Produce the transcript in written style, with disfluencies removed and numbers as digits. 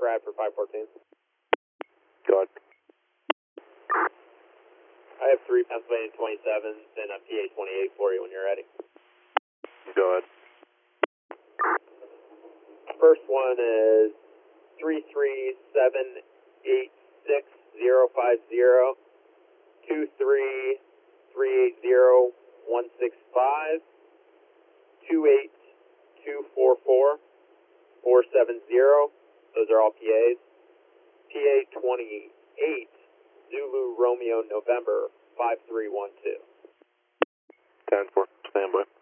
Bradford 514. Go ahead. I have 3 Pennsylvania 27s and a PA 28 for you when you're ready. Go ahead. First one is 3378650, 2338016 28244 470. Those are all PAs. PA 28 Zulu Romeo November 5312. 10-4. Stand by.